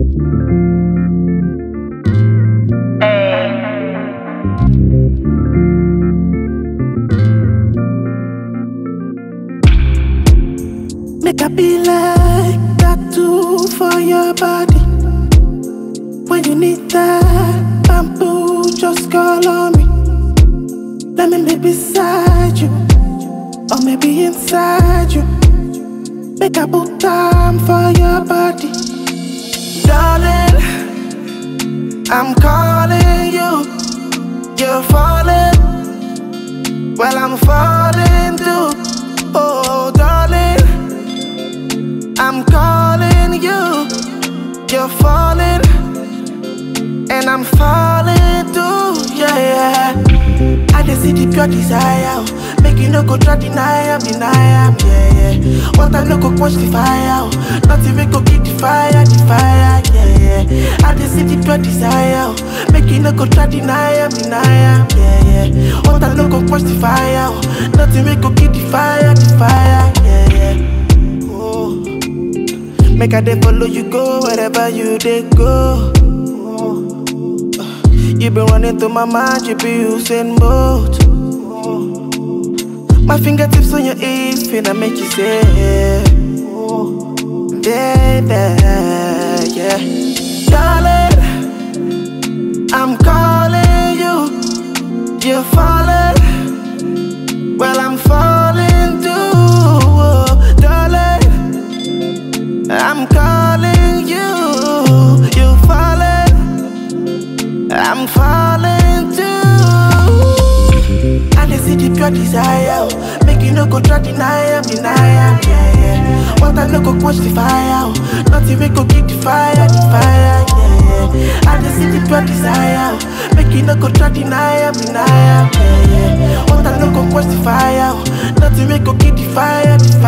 Make I be like tattoo for your body. When you need that bamboo, just call on me. Let me be beside you, or maybe inside you. Make I put time for your body. Darling, I'm calling you. You're falling, well I'm falling too. Oh darling, I'm calling you. You're falling, and I'm falling too, yeah. I just see the pure desire. Make you no go try deny am, yeah. What I no go quench the fire. Nothing we go keep the fire, yeah. I just see the pure desire. Make you no go try deny am, yeah. What I no go quench the fire. Nothing we go keep the fire, yeah. Oh. Make I dey follow you go wherever you dey go. You been running through my mind, you be using both. My fingertips on your hips, finna make you say, baby, yeah. Darling, I'm calling you. You're falling, well I'm falling too. Oh, darling, I'm calling you. You're falling, I'm falling too. I just see the pure desire. Make you no go try deny am, yeah. What I no go quench the fire. Nothing we go keep the fire, yeah. I just see the pure desire. Make you no go try deny am, yeah. What I no go quench the fire. Nothing we go keep the fire,